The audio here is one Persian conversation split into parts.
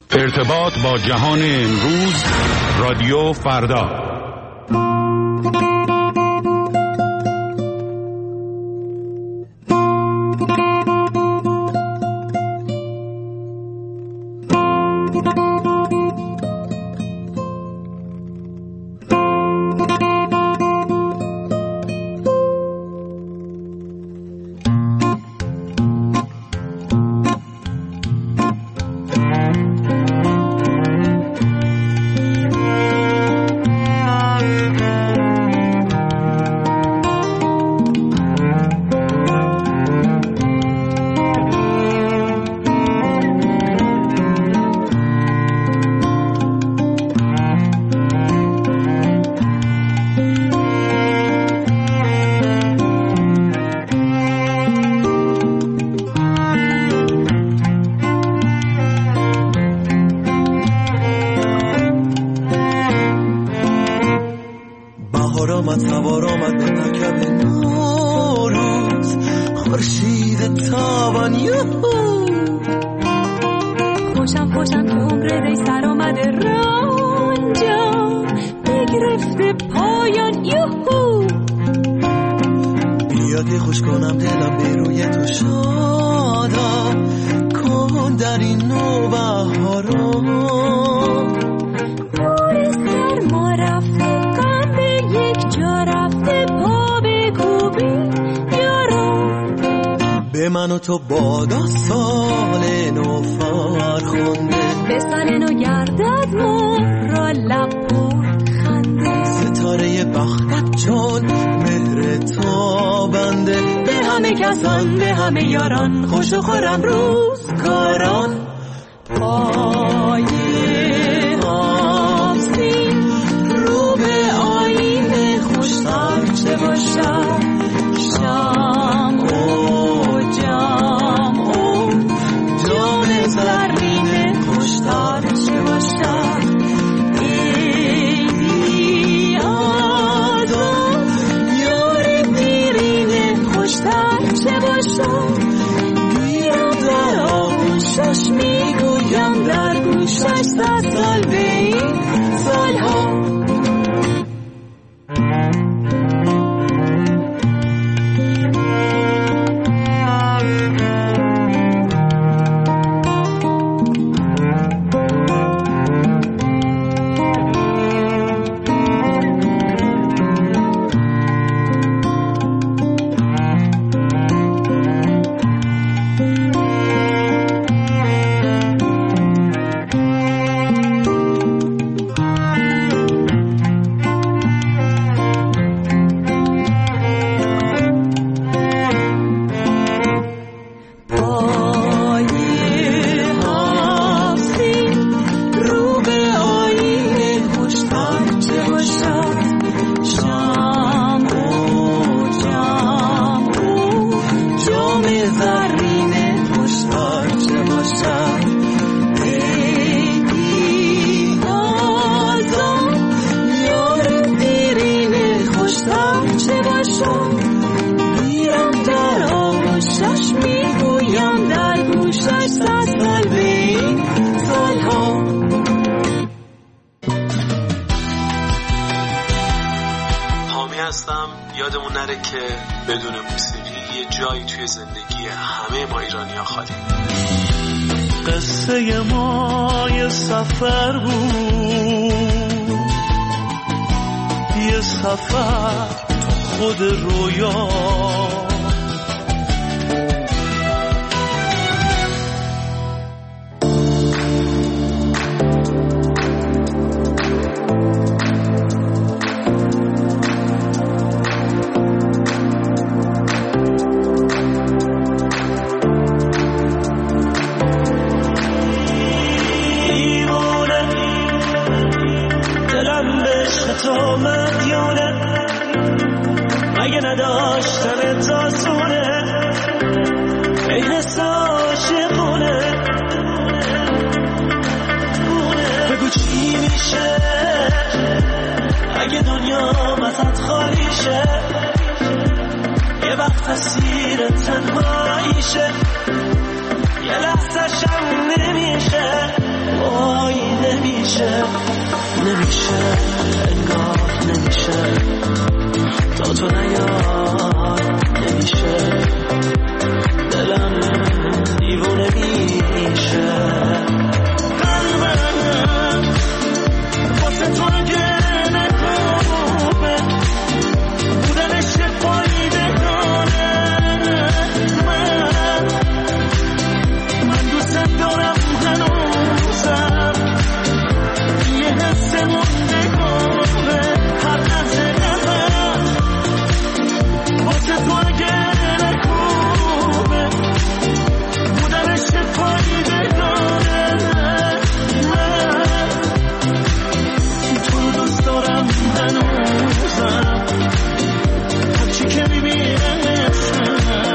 ارتباط با جهان امروز، رادیو فردا. من و تو بادا سال نو فرخنده به سال نو گردد مهر لب پر خنده ستاره بختت چون مهر تابنده به همه کسان به همه یاران خوش و خورم روزگاران پای آبسین رو به آینه خوشتر چه باشد شام و جام و جام زرین خوشتر چه باشد ایدی آزاد یار دیرین خوشتر چه باشد گیرم در آغوشش میگویم در گوشش 100 سال به این سالها یادمون نره که بدون موسیقی یه جایی توی زندگی همه ما ایرانی‌ها خالی. قصه ما یه سفر بود، یه سفر خود رویا، تنهاییشه یه لحظه شم نمیشه نمیشه انگار نمیشه تا تو نیای نمیشه دلم دیوونه میشه قلبم واسه تو اگه نکوبه بودنش فایده داره من دوست دارم هنوزم یه حس موندگاره هر لحظه قلبم واسه تو اگه نکوبه بودنش فایده داره من تو رو دوست دارم هنوزم هرچی که میبینمشم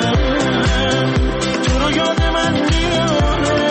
تو رو یاد من میاره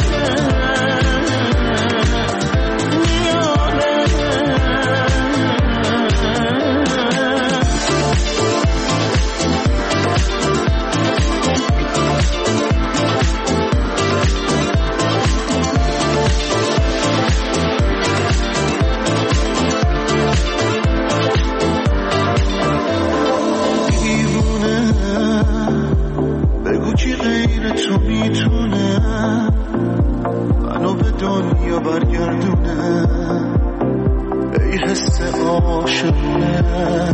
برگردونه ای حس عاشقونه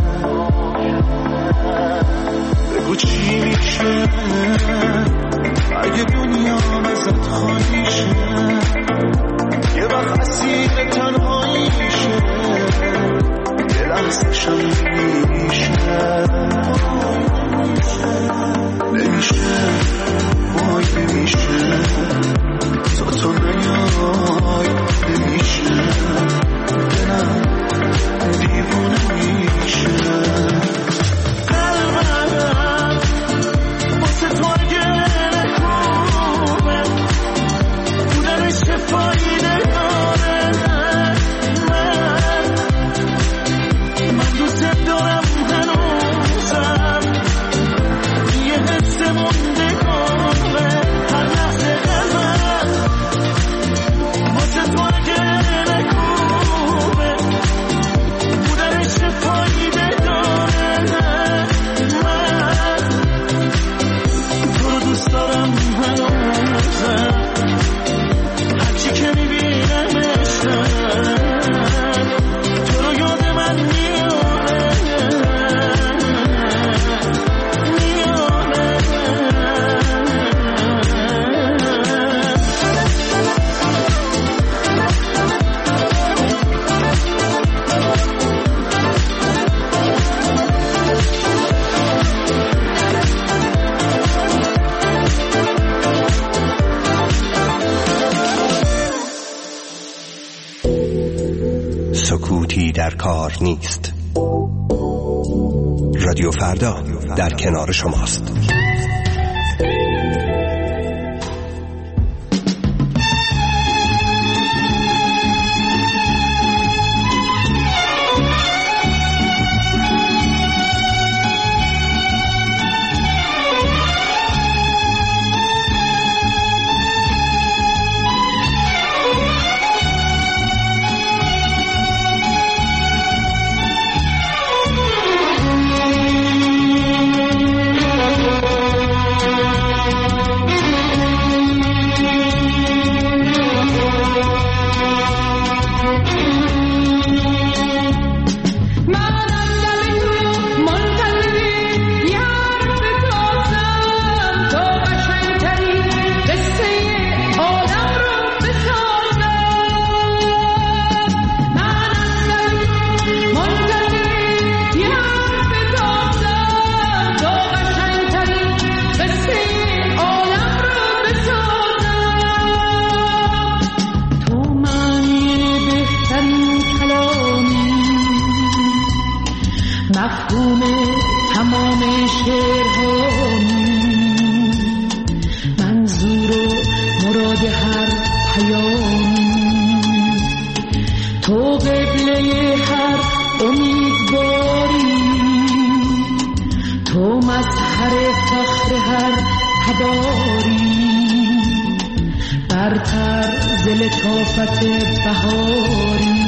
بگو چی میشه اگه دنیا ازت خالی شه یه وقت اسیر تنهایی شه یه لحظه شایی میشه نمیشه وای نمیشه تو نیای نمیشه دلم دیوونه میشه قلبم واسه تو اگه نکوبه بودنش فایده داره من دوست دارم هنوزم یه حس موندگاره هر لحظه قلبم واسه تو اگه نکوبه بودنش فایده داره من تو رو دوست دارم هنوزم هرچی که میبینمشم تو رو یاد من میاره سکوتی در کار نیست. رادیو فردا در کنار شماست. مفهوم تمام شعرهایی منظور و مراد هر پیامی تو قبله هر امیدواری تو مظهر فخر هر هداری برتر ز لطافت بهاری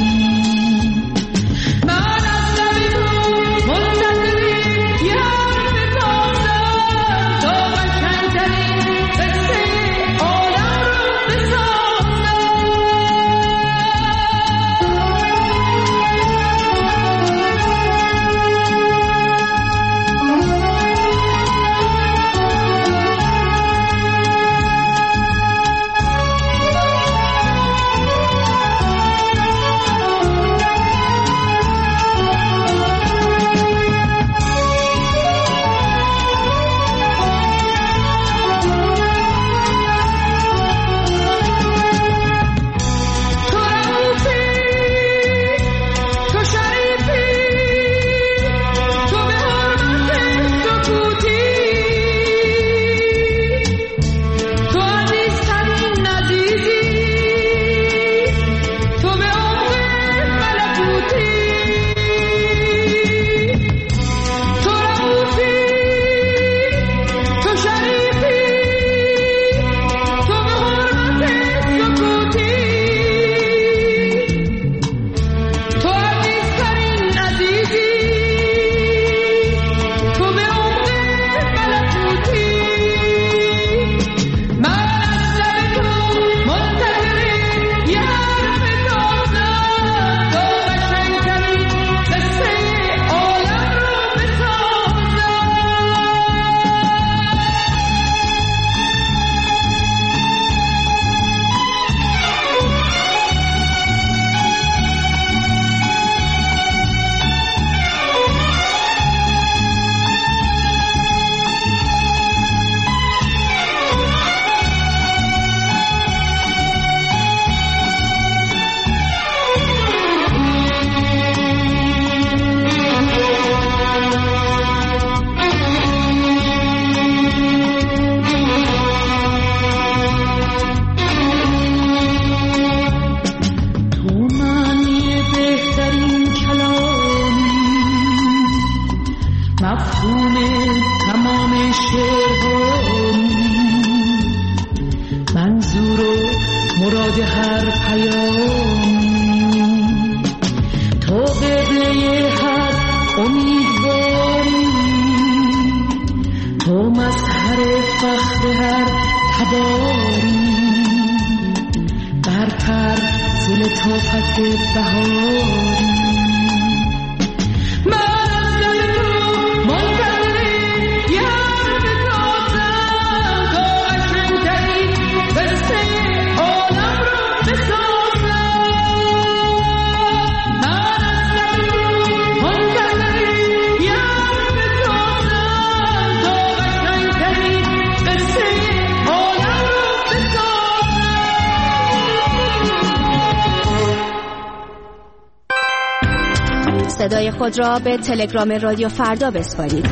صدای خود را به تلگرام رادیو فردا بسپارید.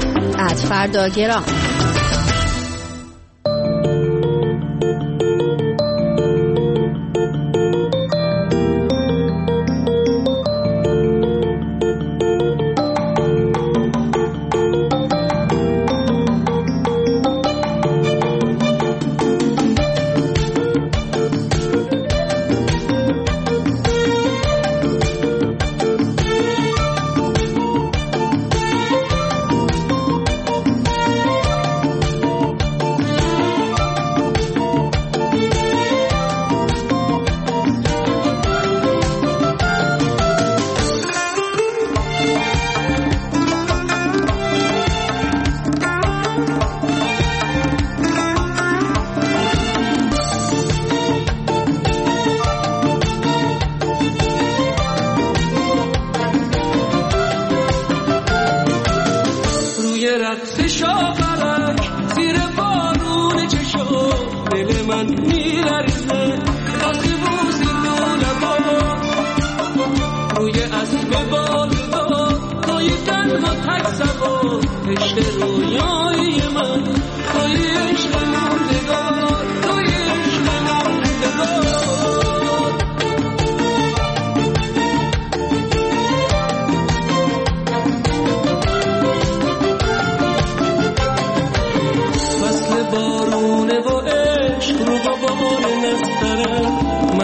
@فرداگرام.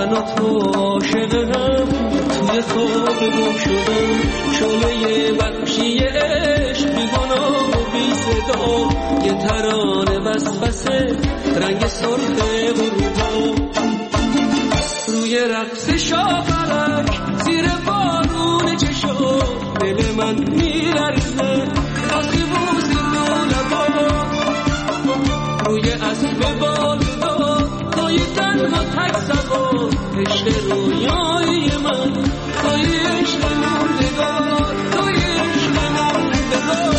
من و تو عاشقم توی خواب گم شدم شعله وحشی عشق بی گناه و بی صدا یه ترانه وسوسه رنگ سرخ غروبا روی رقص شاپرک زیر بارون چشم دل من میلرزه وقتی بوسی دو لبا روی اسب بالدا توی تنها تک سوا عشق رویای من توی عشق موندگار توی عشق موندگار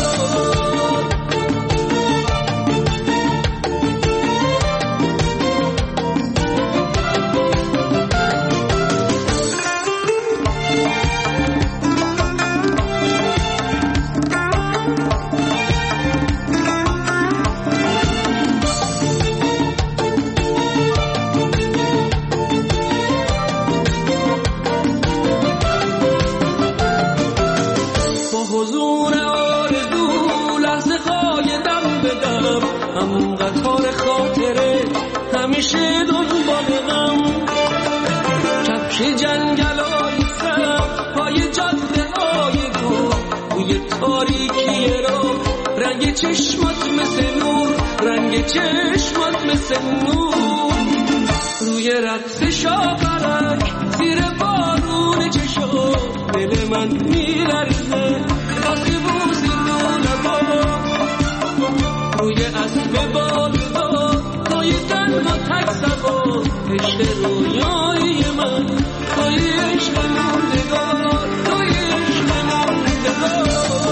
همیشه دنبالم کفش جنگلای سبز پای جاده های دور روی تاریکی رو رنگ چشمات مثل نور رنگ چشمات مثل نور روی رقص شاپرک زیر بارون چشم دل من میلرزه وقتی بوسی دو لبا روی اسب بالدا توی تنها تک سوا عشق رویای من توی عشق موندگار توی عشق موندگار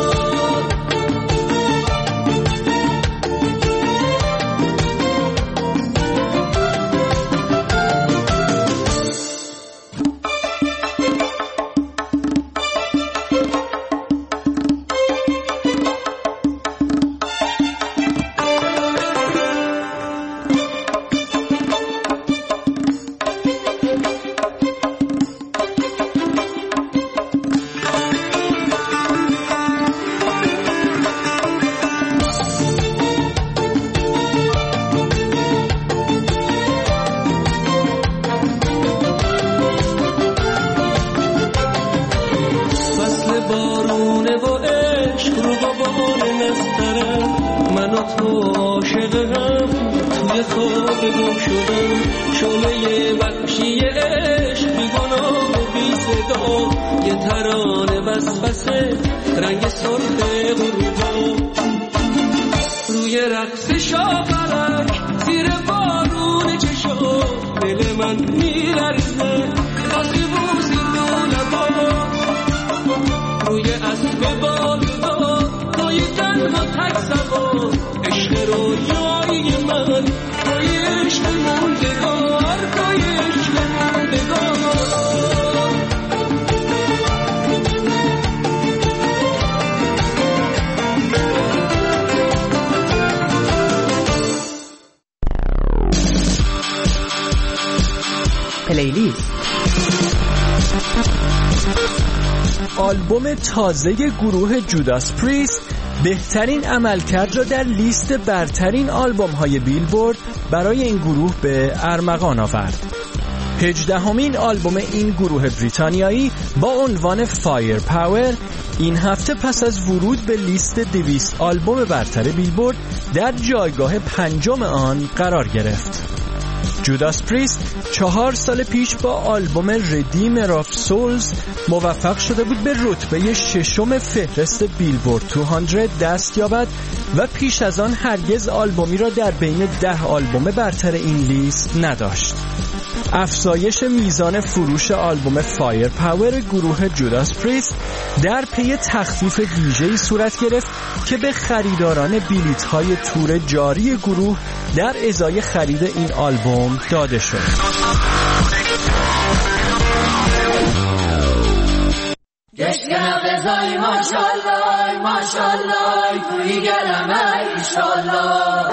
رنگ سرخ غروبا روی رقص شاپرک زیر بارون چشم دل من میلرزه وقتی بوسی دو لبا روی اسب بالدا توی تنها تک سوا عشق رویای من توی عشق موندگار توی عشق موندگار پلیلیست. آلبوم تازه گروه جوداس پریست بهترین عملکرد را در لیست برترین آلبوم‌های بیلبورد برای این گروه به ارمغان آورد. 18مین آلبوم این گروه بریتانیایی با عنوان فایر پاور این هفته پس از ورود به لیست 200 آلبوم برتر بیلبورد در جایگاه 5 آن قرار گرفت. جوداس پریست 4 سال پیش با آلبوم ردیمر آف سولز موفق شده بود به رتبه 6 فهرست بیلبورد 200 دست یابد و پیش از آن هرگز آلبومی را در بین 10 آلبوم برتر این لیست نداشت. افزایش میزان فروش آلبوم فایر پاور گروه جوداس پریست در پی تخفیف ویژه‌ای صورت گرفت که به خریداران بلیط‌های تور جاری گروه در ازای خرید این آلبوم داده شد. گشتم رضای ماشالله ماشالله توی گلم ایشالله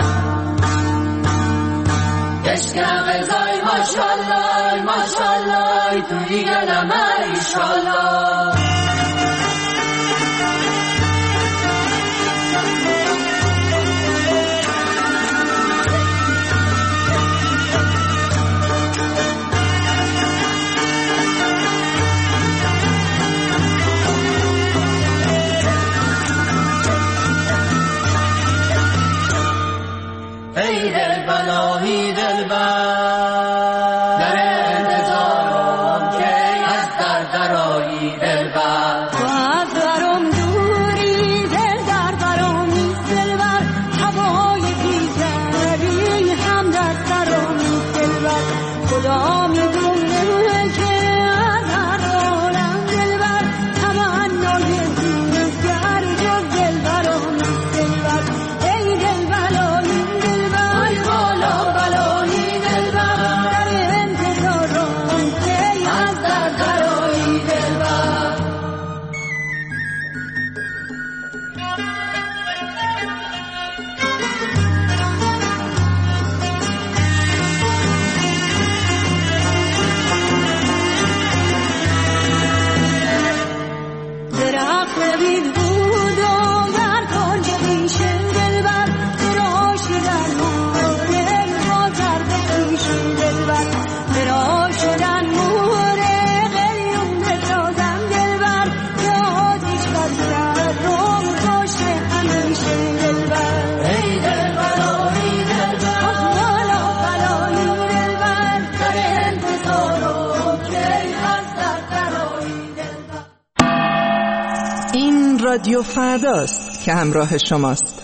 گشتم رضای ماشالله ماشالله توی گلم ایشالله رادیو فرداست که همراه شماست.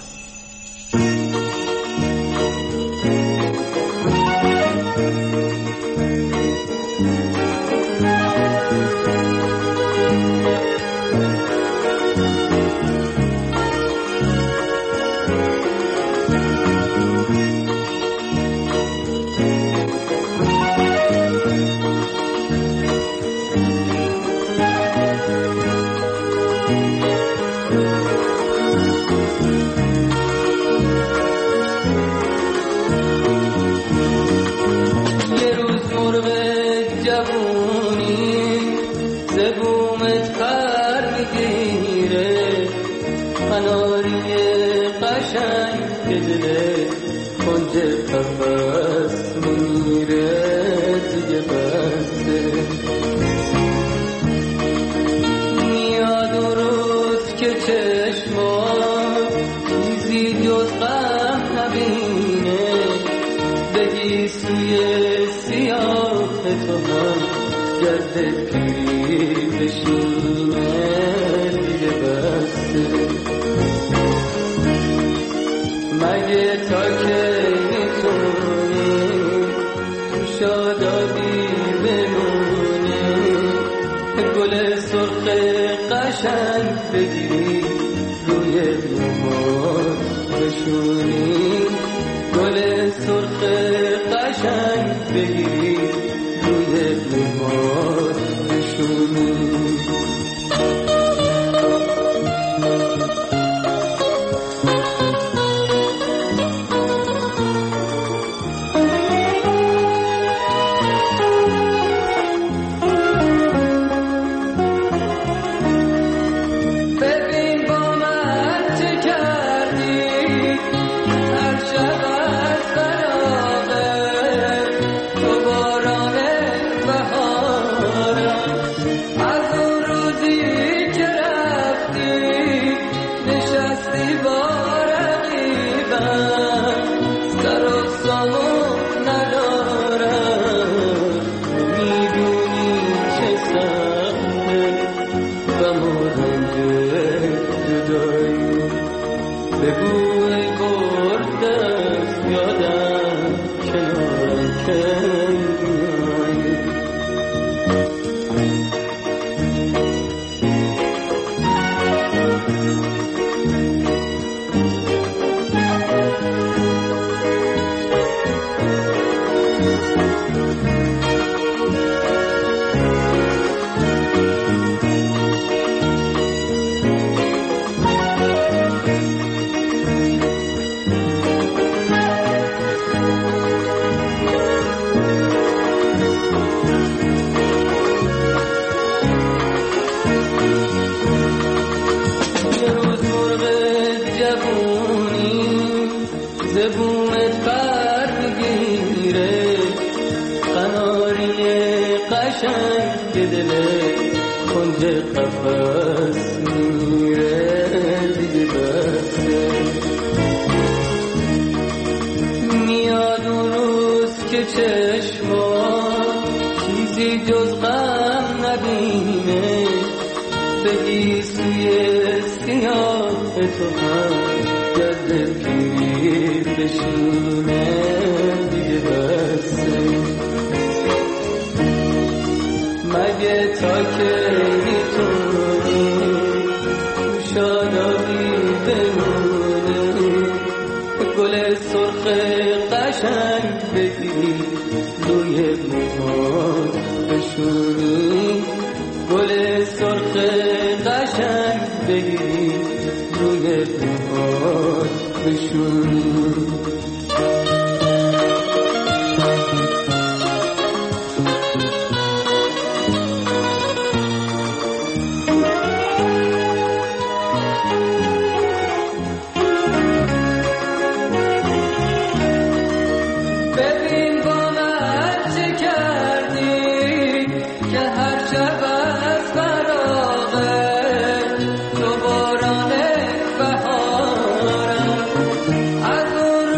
از اون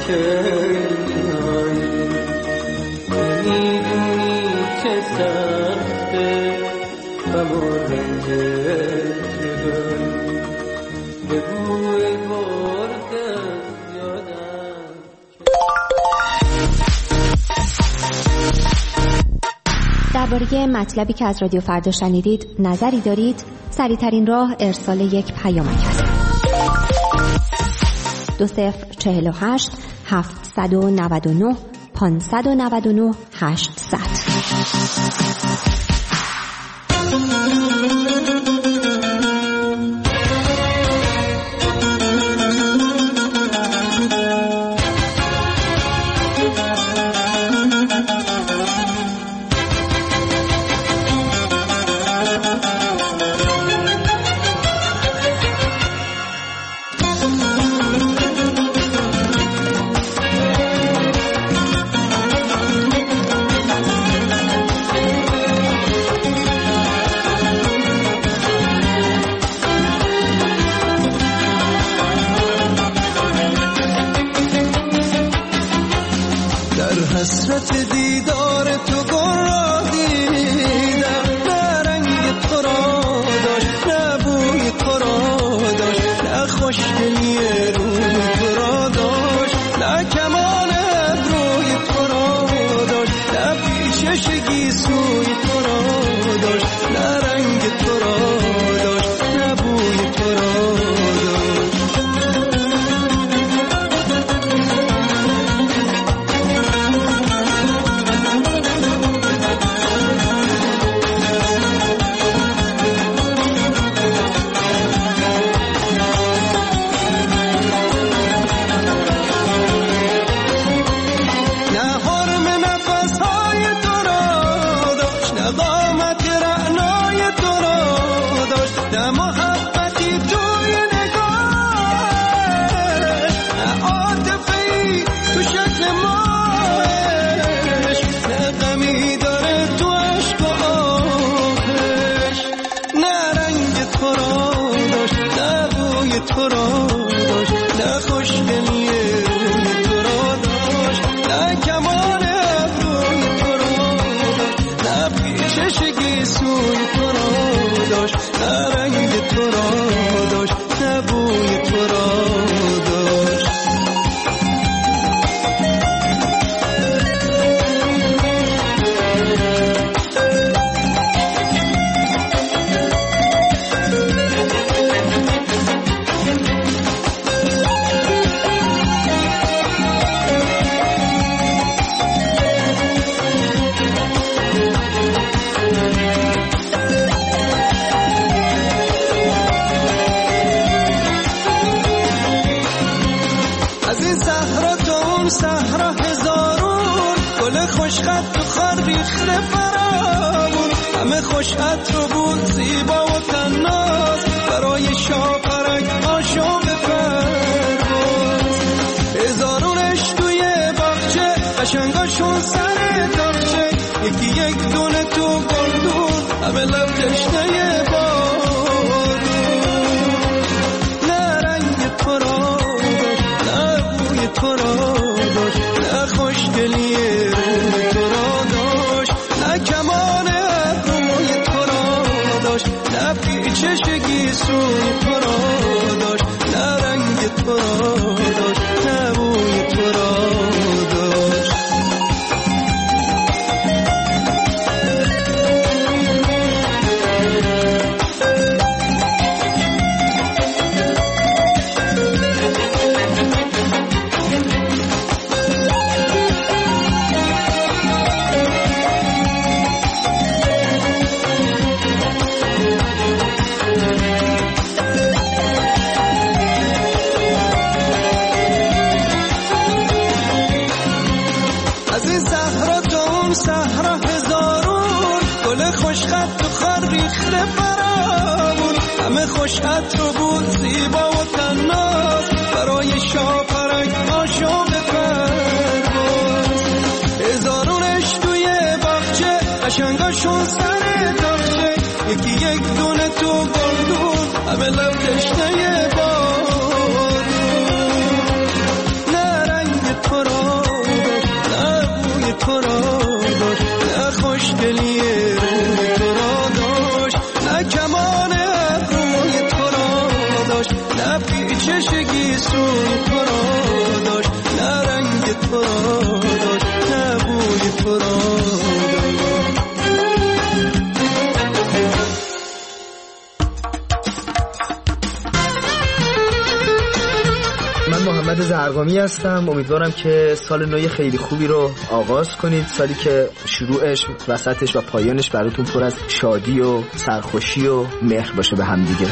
درباره مطلبی که از رادیو فردا شنیدید نظری دارید؟ سریع‌ترین راه ارسال یک پیامک است. 2048 799 599 800. حسرت دیدار تو گل دیدم، نه رنگ تو را داشت، نه بوی تو را داشت، نه خوشگلی روی تو را داشت، نه کمان ابروی تو را داشت، نه پیچش گیسوی تو را داشت، نه رنگ تو را داشت، نه بوی تو را داشت. خوش عطر بود زیبا و تناز، برای شاپرک عاشق پرواز. هزارونش توی باغچه، قشنگاشون سر تاقچه، یکی یک دونه تو گلدون، همه لب تشنه بارون. نه رنگ تو را داشت، نه بوی تو را داشت، نه خوشگلی روی تو را داشت، نه کمان نه پیچشگی سوی تو را داشت، نه رنگ تو را داشت، نه بوی تو را داشت. خوش عطر بود زیبا و تناز، برای شاپرک عاشق پرواز. هزارونش توی باغچه، قشنگاشون سر تاقچه، یکی یک دونه تو گلدون، همه لب تشنه بارون. نه رنگ نه پیچشگی سوی تو را داشت، نه رنگ تو را داشت، نه بوی تو را داشت. من محمد زرقامی هستم. امیدوارم که سال نو خیلی خوبی رو آغاز کنید، سالی که شروعش، وسطش و پایانش براتون پر از شادی و سرخوشی و مهر باشه به هم دیگه.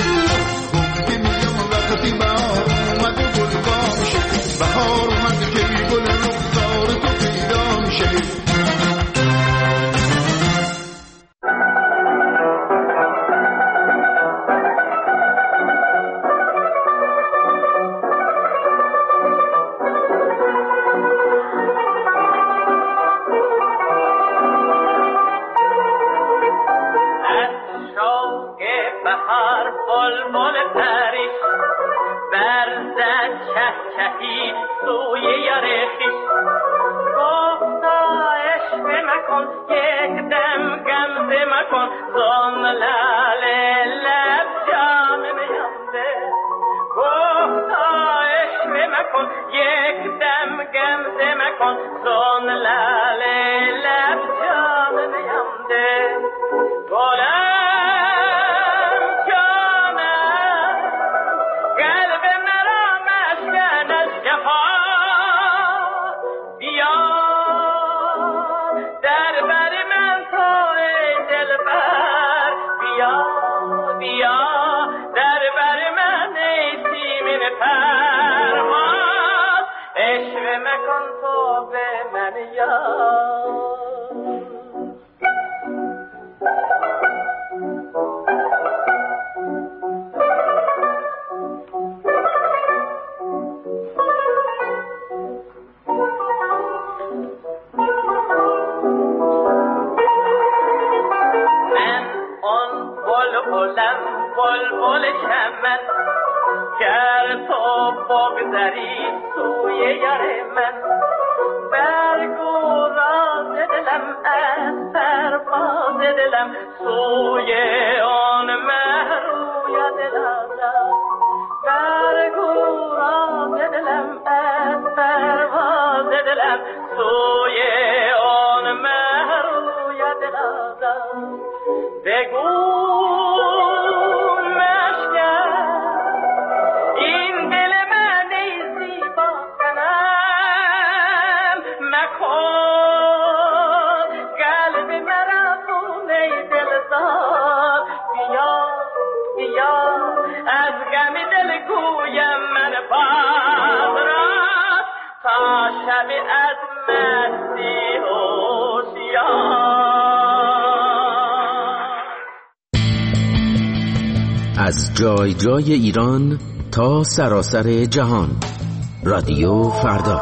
از جای جای ایران تا سراسر جهان، رادیو فردا.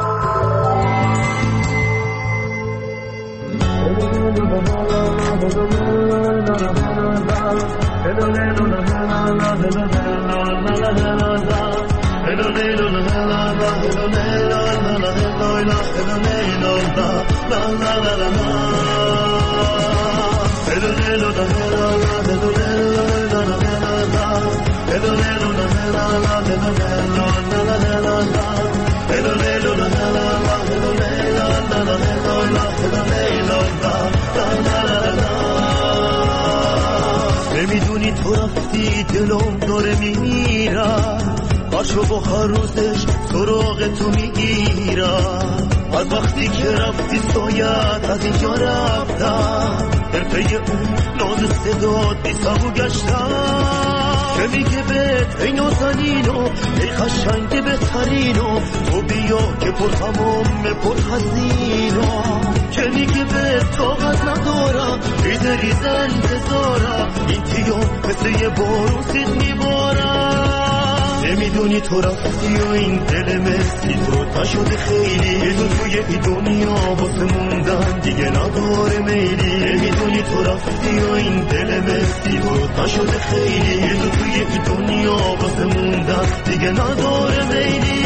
نمیدونی تو رفتی دلم داره میمیرم، باشو با هر روزش سراغ تو میگیرم. از وقتی که رفتی سایت از اینجا رفتم، در پی اون ناز صدات بی صبو گشتم که میگه بهت ای نازنینو ای قشنگ بهترینو، تو بیا که پر تمام پر حزینو، که میگه بهت طاقت ندارم ریزه ریزه انتظارم، این تیام مثل یه بارون سید میبارم. نمیدونی تو رفتی و این دل مسی تو نشده خیلی، یه تو توی این دنیا واسه موندن دیگه نداره میلی. نمیدونی تو رفتی و این دل مسی تو نشده خیلی، یه تو توی این دنیا واسه موندن دیگه نداره میلی.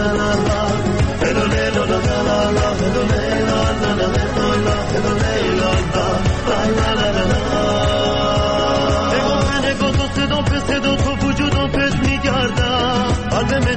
Hello,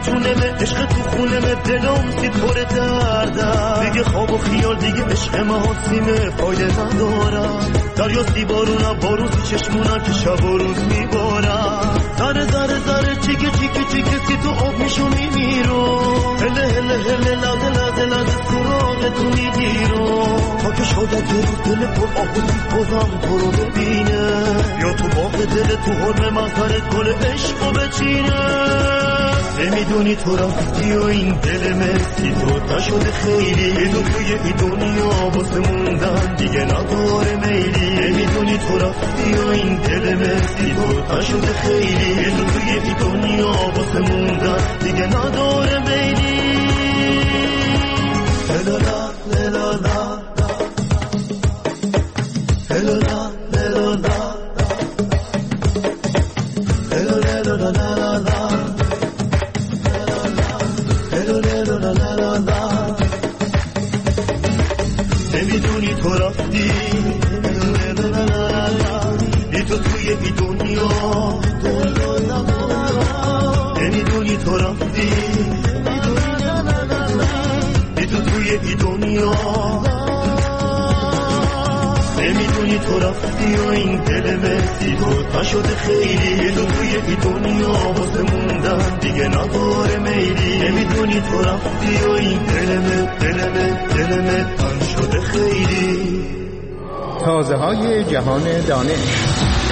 میتونم عشق تو خونم دلم سی پر دردم دیگه خواب و خیال دیگه عشق محاسیمه فایده ندارم دریا سی بارونم باروزی چشمونم که شب و روز میبارم ذره ذره ذره چیکه چیکه چیکه سی تو آب میشو میمیرم هله هله هله لده لده لده سراغ تو میگیرم تا که شاید یه روز دل پر آهوزی بازم تو رو ببینه یا تو باغ دل تو حرم مغفرت گل عشقو بچینه نمیدونی تو رفتی و این دل مسی تو نشده خیلی تو توی این دنیا واسه موندن دیگه نداره میلی نمیدونی تو رفتی و این دل مسی تو نشده خیلی تو توی این دنیا واسه موندن دیگه نداره میلی هلالا هلالا هلالا هلالا نمیدونی تو رفتی ای تو توی این دنیا نمیدونی تو رفتی ای تو توی این دنیا نمیدونی تو رفتی و این دل مسی تو نشده خیلی تو توی این دنیا واسه موندن دیگه نداره میلی نمیدونی تو رفتی و این دلمه تن شده خیلی تازه های جهان دانش.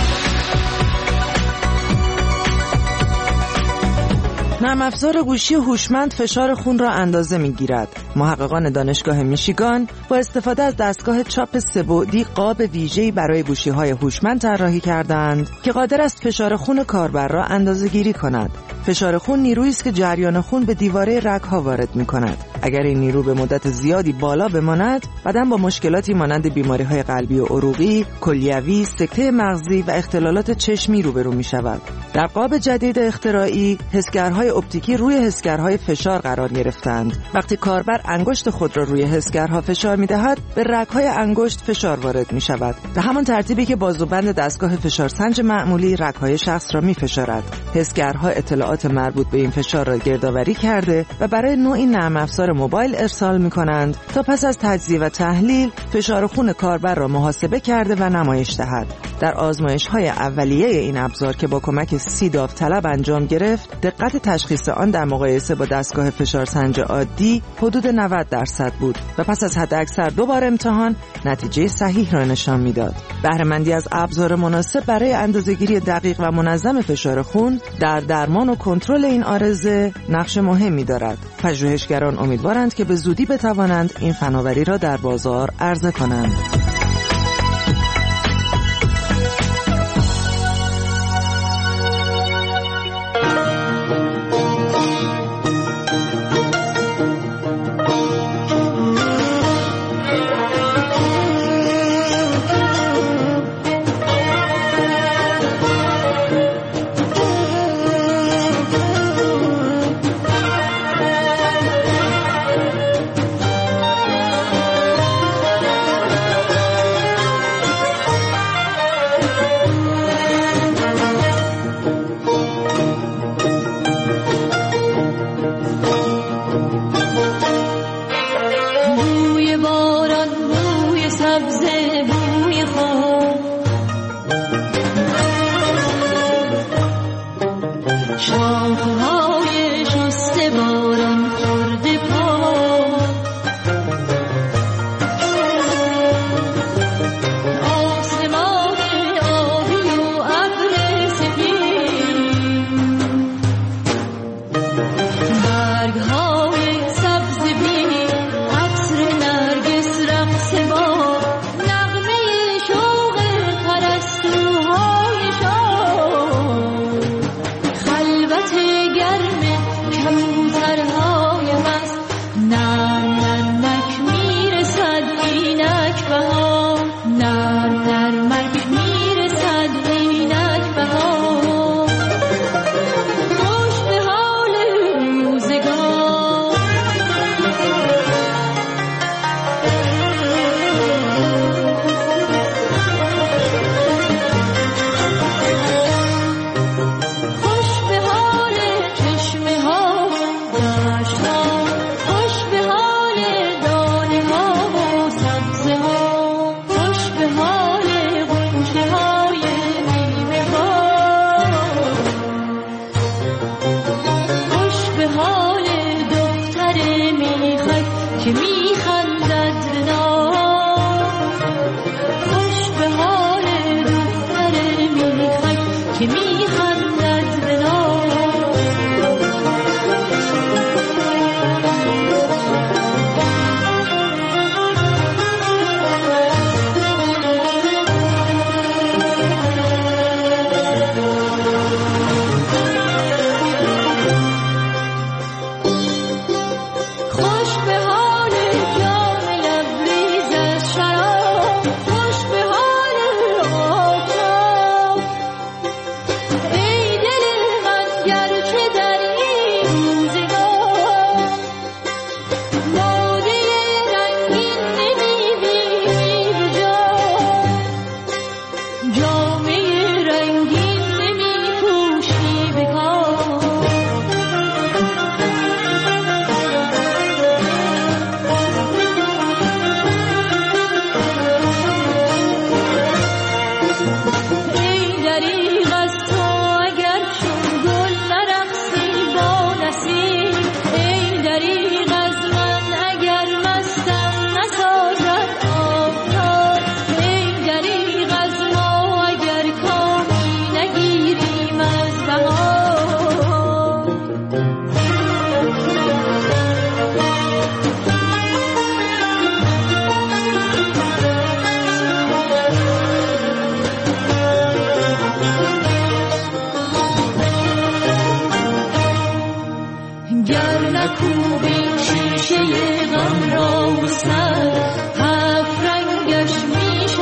نرم افزار گوشی هوشمند فشار خون را اندازه می‌گیرد. محققان دانشگاه میشیگان با استفاده از دستگاه چاپ سه‌بعدی قاب ویژه‌ای برای گوشی‌های هوشمند طراحی کردند که قادر است فشار خون کاربر را اندازه‌گیری کند. فشار خون نیرویی است که جریان خون به دیواره رگ‌ها وارد می‌کند. اگر این نیرو به مدت زیادی بالا بماند، بدن با مشکلاتی مانند بیماری‌های قلبی و عروقی، کلیوی، سکته مغزی و اختلالات چشمی روبرو می‌شود. در قاب جدید اختراعی، حسگرهای اپتیکی روی حسگرهای فشار قرار گرفتند. وقتی کاربر انگشت خود را روی حسگرها فشار می‌دهد، به رگ‌های انگشت فشار وارد می‌شود. به همان ترتیبی که بازوبند دستگاه فشارسنج معمولی رگ‌های شخص را می‌فشارد. حسگرها اطلاعات مربوط به این فشار را گردآوری کرده و برای نوعی نرم افزار موبایل ارسال می‌کنند تا پس از تجزیه و تحلیل فشار خون کاربر را محاسبه کرده و نمایش دهد. در آزمایش‌های اولیه این ابزار که با کمک 30 داوطلب انجام گرفت، دقت تشخیص آن در مقایسه با دستگاه فشارسنج عادی حدود 90% بود و پس از حداکثر 2 بار امتحان نتیجه صحیح را نشان می‌داد. بهره‌مندی از ابزار مناسب برای اندازه‌گیری دقیق و منظم فشار خون در درمان و کنترل این عارضه نقش مهمی دارد. پژوهشگران امیدوارند که به زودی بتوانند این فناوری را در بازار عرضه کنند.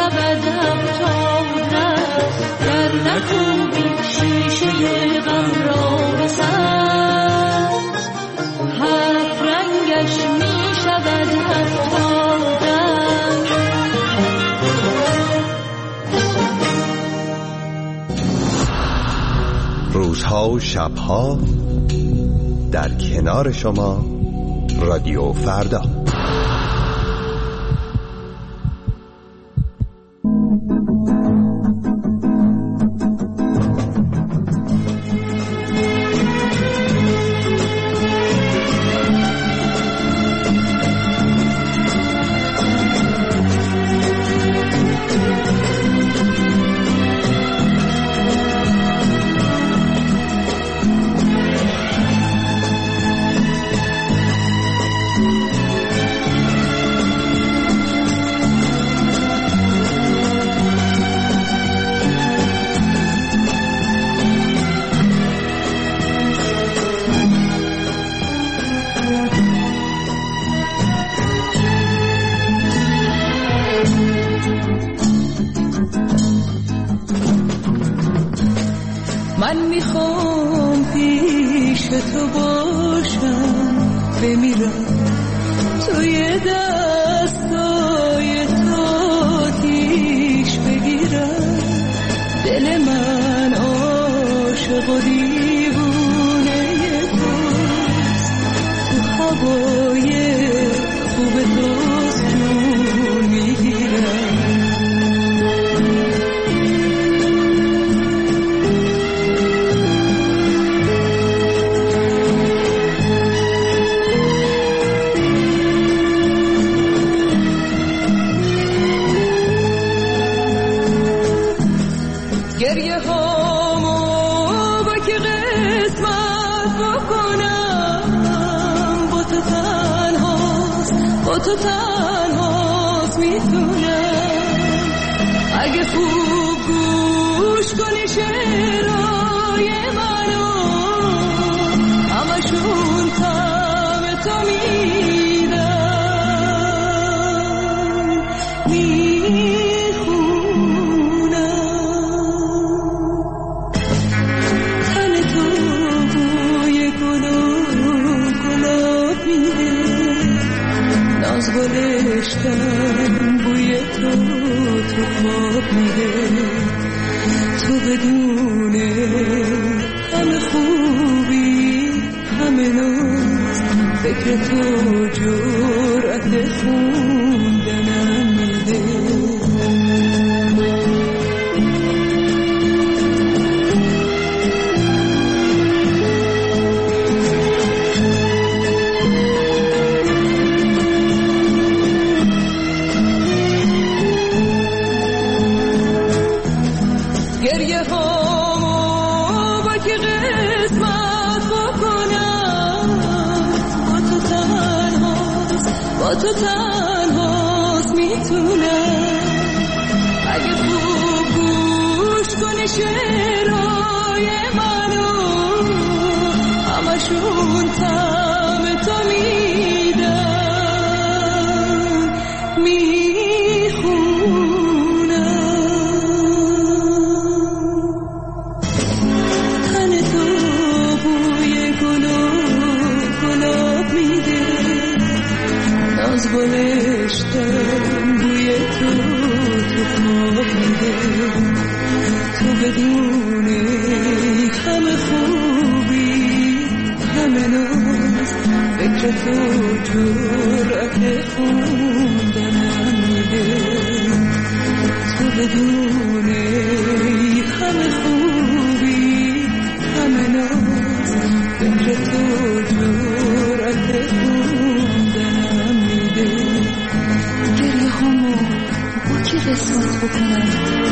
شود افتادن در نکوبی شیشه غم را بسد هفت رنگش می شود افتادن. روزها و شبها در کنار شما رادیو فردا. من میخوام پیش تو باشم بمیرم توی دستای تو آتیش بگیرم دل من عاشق و دیوانه توست تو هوای خوب توست جون میگیرم. گریه هامو با که قسمت بکنم با تو تنهاست میتونم اگه خوب گوش کنی شعرهای منو همشون طعم تو میدن. گلشتن بوی تو خواب میده تو بدون همه خوبی همه ناز فکر تو جرأت خوندنم میده. گریه هامو با که قسمت بکنم با تو تنهاست میتونم اگه خوب گوش کنی شعرهای منو همشون طعم تو میدن. گلشتن بوی تو خواب میده تو بدون همه خوبی همه ناز فکر تو جرأت خوندنم میده تو بدون همه خوبی همه ناز فکر تو جرأت خوندنم میده. گریه همو با کی قسمت بکنم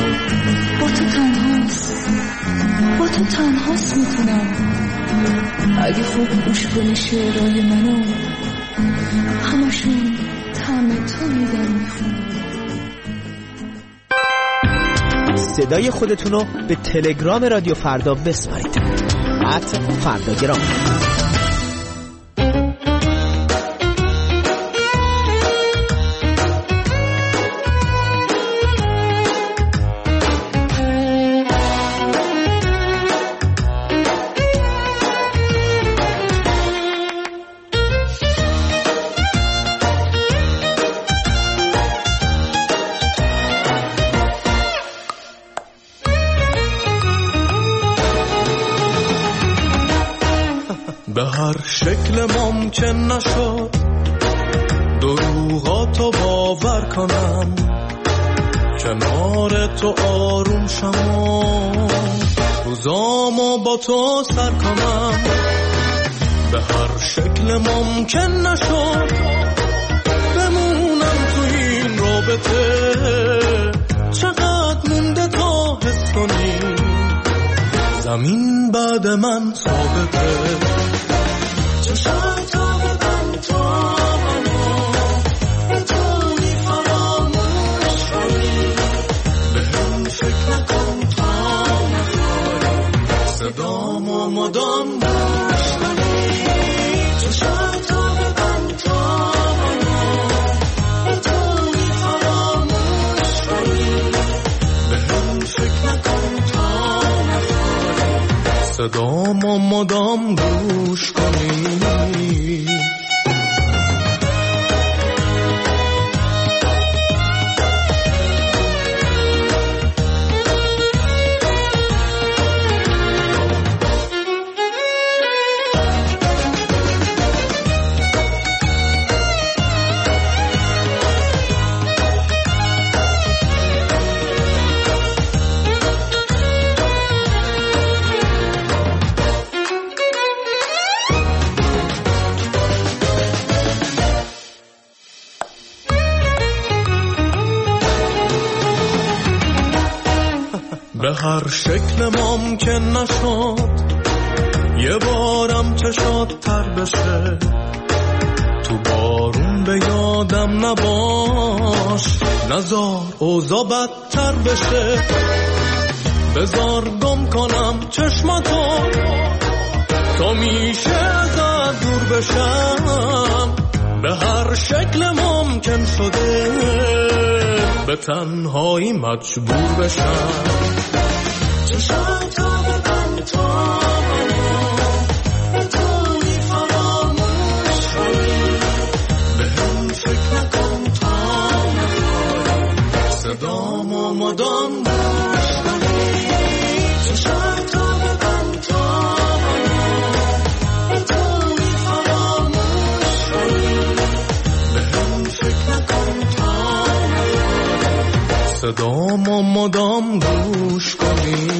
با تو تنهاست میتونم اگه خوب گوش کنی شعرهای منو همشون طعم تو میدن میخونم. صدای خودتونو به تلگرام رادیو فردا بسپارید @فرداگرام. به هر شکل ممکن نشد دروغاتو باور کنم، کنار تو آروم شم و روزامو با تو سر کنم. به هر شکل ممکن نشد بمونم تو این رابطه، چقدر مونده تا حس کنی زمین بعد من ثابته. چشم تا ببند تا منو بتونی فراموش کنی، به هم فکر نکن تا نخوری صدامو مدام گوش کنی. چشم تا ببند تا منو بتونی فراموش کنی، به هم فکر نکن تا نخوری صدامو مدام گوش کنی. به هر شکل ممکن نشد یه بارم چشات تر بشه، تو بارون به یادم نباش، نزار اوضاع بدتر بشه. بزار گم کنم چشماتو تا میشه ازت دور بشم، به هر شکل ممکن شده به تنهایی مجبور بشم. چشم تا ببند تا منو بتونی فراموش کنی، به هم فکر نکن تا نخوری صدامو مدام گوش کنی. چشم تا ببند تا منو بتونی فراموش کنی، به هم فکر نکن تا نخوری صدامو مدام گوش کنی.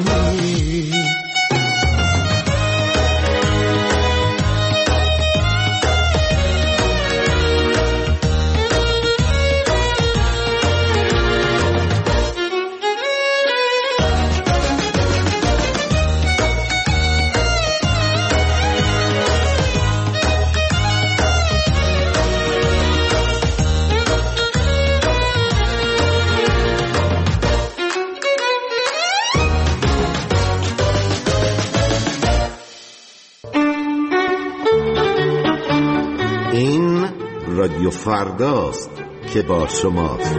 رادیو فرداست که با شماست.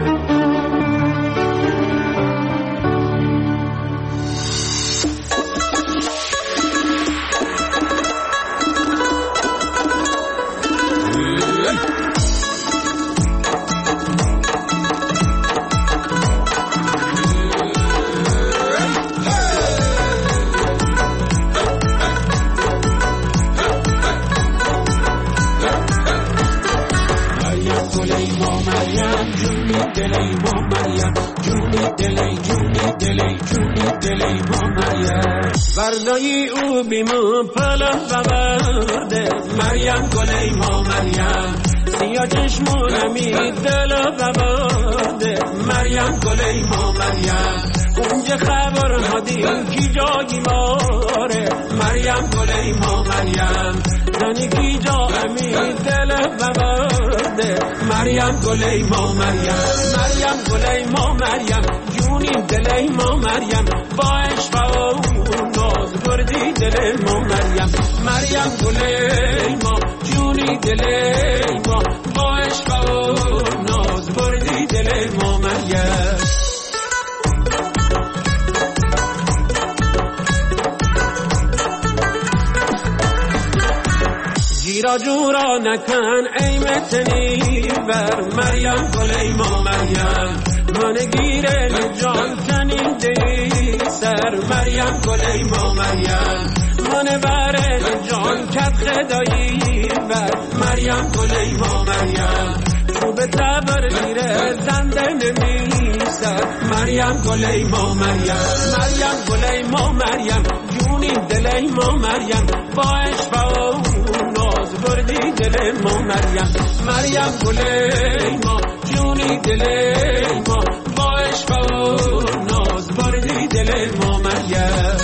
وردایی او بیمو پلا بورده مریم گلی ما مریم، سیا چشمونمی دل بورده مریم گلی ما مریم، اونجا خبر هدیم کی جایی ماره مریم گلی ما مریم، زنی کی جا امی دل بورده مریم گلی ما مریم، مریم گلی ما مریم، جونی دلی ما مریم، با عشق ناز بردی دل ما مریم، مریم گلی ما جونی دل ما، با عشق ناز بردی دل ما مریم. گیرا جورا نکن ای متنی بر مریم گلی ما مریم، من گیره جان کنی دی سر مریم گلی ما مریم، من بره جان جان کت خدایی و مریم گل ایما مریم تو به تبر زیر زنده نمیستد مریم گل ایما مریم مریم گل ایما مریم جونی دل ایما مریم با عشق و ناز بردی دل ما مریم مریم گل ایما جونی دل ایما با عشق و ناز بردی دل ما مریم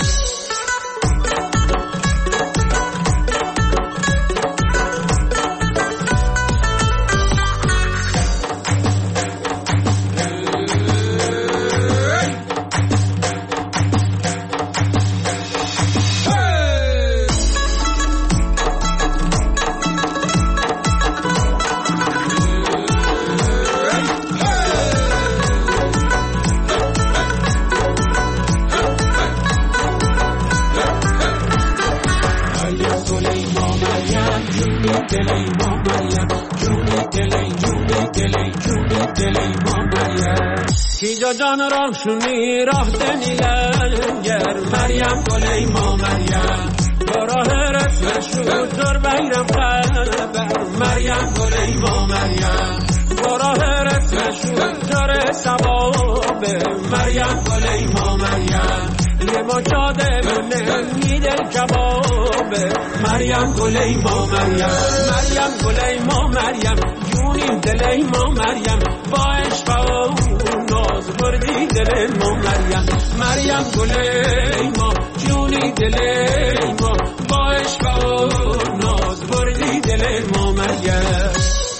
کیجا جان راه شونی راه دنیلنگر مریم گل ایما مریم با راه رسم شد در بیرم خبر مریم گل ایما مریم با راه رسم شد در سواب مریم گل ایما مریم یه ما جاده منه میدل کباب مریم گل ایما مریم مریم گل ایما مریم جونی دل ایما مریم با عشق و ناز بردی دل ما مریم مریم گل ایما جونی دل ایما با عشق و ناز بردی دل ما مریم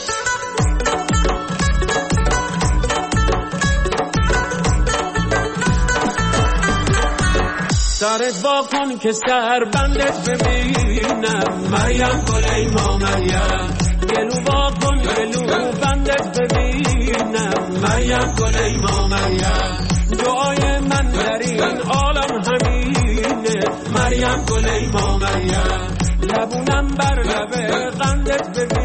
سرت با کن که سر بندت ببینم مریم گل ایما مریم گلو با کن گلو بندت ببینم مریم گل ایما مریم دعای من در این عالم همینه مریم گل ایما مریم لبونم بر لب قندت ببینم